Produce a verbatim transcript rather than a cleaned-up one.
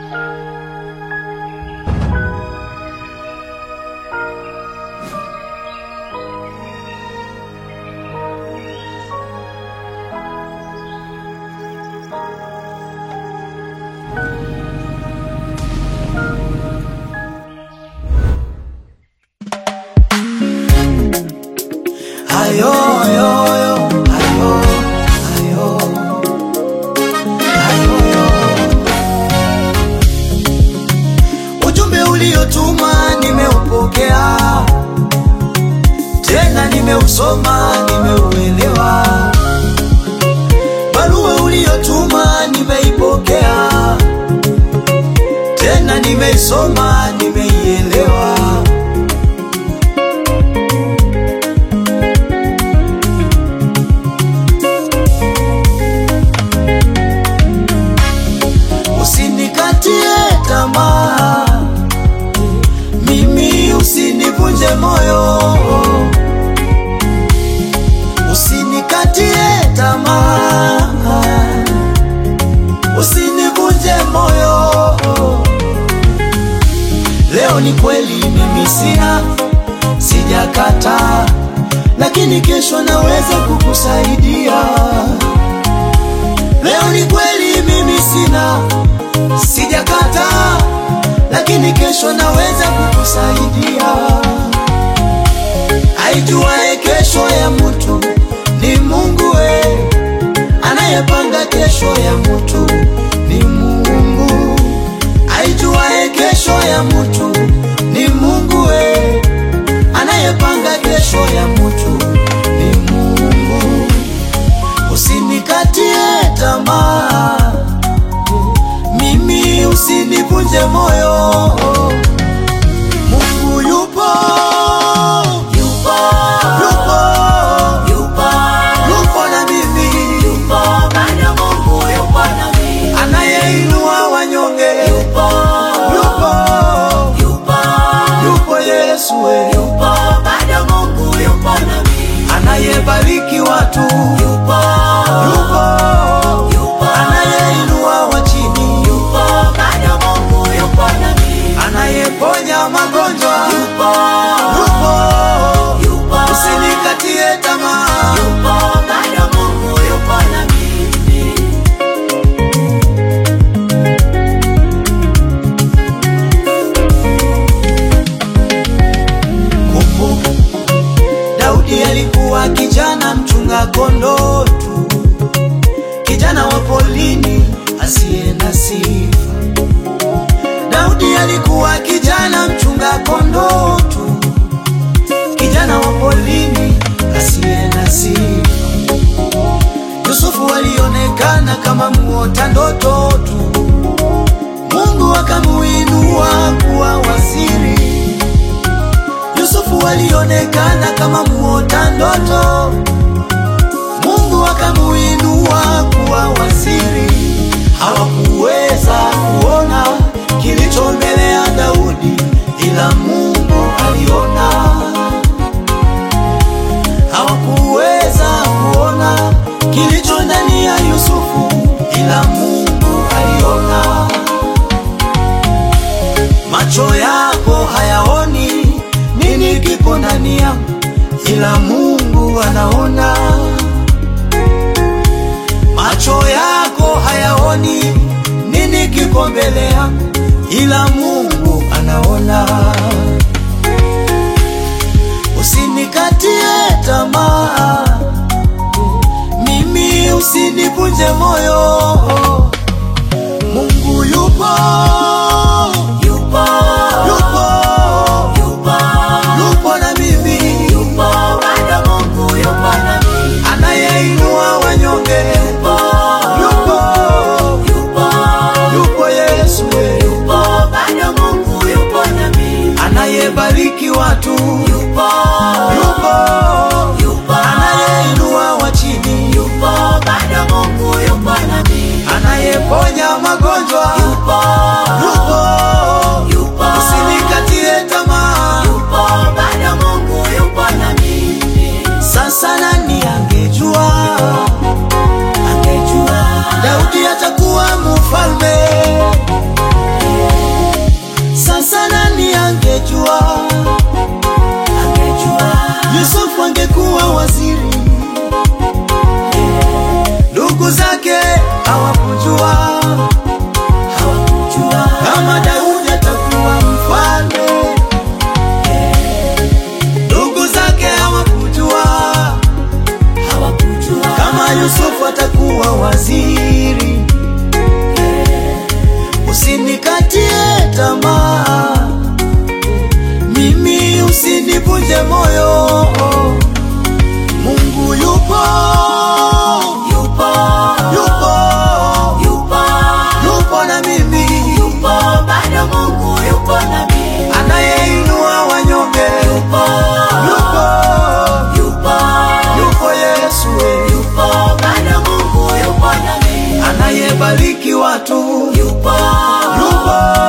Ayo, ayo, ayo, ayo, ayo, ayo, ayo. Ujumbe uliotuma nimeupokea, tena nimeusoma, nimeuelewa. Barua uliotuma nimeipokea, tena nimeisoma, nimeielewa. Tamaa, mimi usinivunje moyo, usinikatie tamaa, usinivunje moyo. Leo ni kweli mimi sina, sijakata, lakini kesho naweza kukusaidia. Leo ni kweli mimi sina, sijakata, lakini kesho naweza kukusaidia. Aijuae kesho ya mtu ni Mungu we, anayepanga kesho ya mtu ni Mungu. Aijuae kesho ya mtu ni Mungu we, anayepanga kesho ya mtu ni Mungu. Usinikatie tamaa, mimi usinivunje moyo. Mungu yupo, yupo, yupo, yupo, yupo na mimi, yupo bado Mungu yupo na mimi. Anayeinua wanyonge, yupo, yupo, yupo, yupo Yesu we, yupo bado Mungu yupo na mimi. Anayebariki watu, yupo, yupo, yupo, anayeinua wa chini, yupo bado Mungu yupo na mimi. Anayeponya magonjwa, yupo, yupo, yupo, usinikatie tamaa, yupo bado Mungu yupo na mimi. Kumbuka Daudi alikuwa kijana mchunga kondoo tu, kijana wa polini asiye na sifa. Daudi alikuwa kijana mchunga kondoo tu, kijana wa polini asiye na sifa. Yusufu alionekana kama muota ndoto tu, Mungu akamuinua kuwa waziri. Yusufu alionekana kama muota ndoto, Mungu akamuinua kuwa waziri. Hawakuweza kuona kilicho mbele ya Daudi, ila Mungu aliona. Hawakuweza kuona kilicho ndani ya Yusufu, ila Mungu aliona. Macho yako hayaoni nini kipo ndani yangu, ila Mungu anaona. Macho yako hayaoni nini kiko mbele yangu, ila Mungu anaona. Usinikatie tamaa, mimi usinivunje moyo. Mungu yupo, yupo, yupo, yupo, yupo na mimi, yupo bado Mungu yupo na mimi. Anayeinua wanyonge, yupo, yupo, yupo, yupo Yesu we, yupo bado Mungu yupo na mimi. Anayebariki watu, yupo, yupo, yupo, anayeinua wa chini, yupo bado Mungu yupo na mimi. Anayeponya magonjwa, yupo, yupo, yupo, usinikatie tamaa, yupo bado Mungu yupo na mimi. Sasa nani angejua, angejua Daudi atakuwa mfalme, kubariki watu. Yupo, yupo.